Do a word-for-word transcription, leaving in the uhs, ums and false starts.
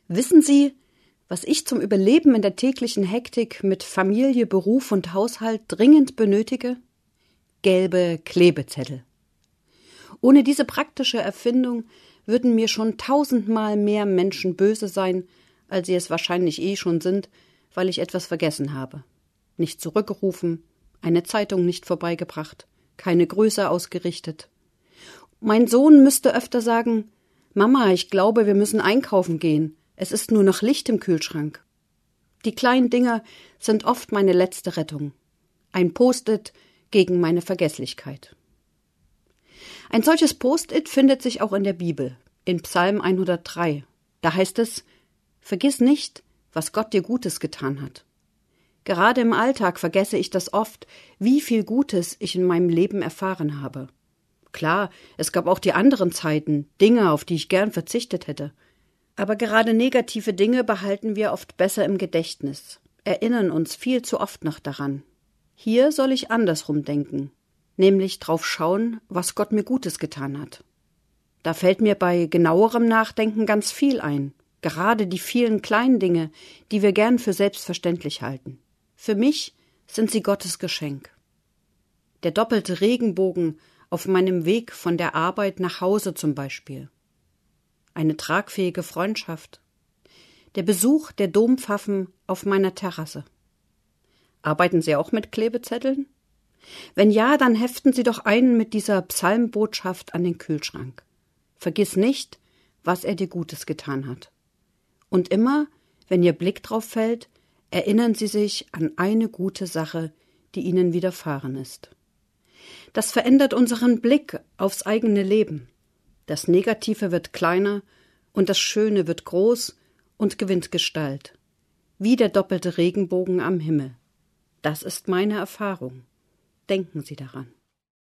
Wissen Sie, was ich zum Überleben in der täglichen Hektik mit Familie, Beruf und Haushalt dringend benötige? Gelbe Klebezettel. Ohne diese praktische Erfindung würden mir schon tausendmal mehr Menschen böse sein, als sie es wahrscheinlich eh schon sind, weil ich etwas vergessen habe. Nicht zurückgerufen, eine Zeitung nicht vorbeigebracht, keine Grüße ausgerichtet. Mein Sohn müsste öfter sagen: Mama, ich glaube, wir müssen einkaufen gehen. Es ist nur noch Licht im Kühlschrank. Die kleinen Dinger sind oft meine letzte Rettung. Ein Post-it gegen meine Vergesslichkeit. Ein solches Post-it findet sich auch in der Bibel, in Psalm hundertdrei. Da heißt es: Vergiss nicht, was Gott dir Gutes getan hat. Gerade im Alltag vergesse ich das oft, wie viel Gutes ich in meinem Leben erfahren habe. Klar, es gab auch die anderen Zeiten, Dinge, auf die ich gern verzichtet hätte. Aber gerade negative Dinge behalten wir oft besser im Gedächtnis, erinnern uns viel zu oft noch daran. Hier soll ich andersrum denken, nämlich drauf schauen, was Gott mir Gutes getan hat. Da fällt mir bei genauerem Nachdenken ganz viel ein, gerade die vielen kleinen Dinge, die wir gern für selbstverständlich halten. Für mich sind sie Gottes Geschenk. Der doppelte Regenbogen auf meinem Weg von der Arbeit nach Hause zum Beispiel. Eine tragfähige Freundschaft. Der Besuch der Dompfaffen auf meiner Terrasse. Arbeiten Sie auch mit Klebezetteln? Wenn ja, dann heften Sie doch einen mit dieser Psalmbotschaft an den Kühlschrank. Vergiss nicht, was er dir Gutes getan hat. Und immer, wenn Ihr Blick drauf fällt, erinnern Sie sich an eine gute Sache, die Ihnen widerfahren ist. Das verändert unseren Blick aufs eigene Leben. Das Negative wird kleiner und das Schöne wird groß und gewinnt Gestalt. Wie der doppelte Regenbogen am Himmel. Das ist meine Erfahrung. Denken Sie daran.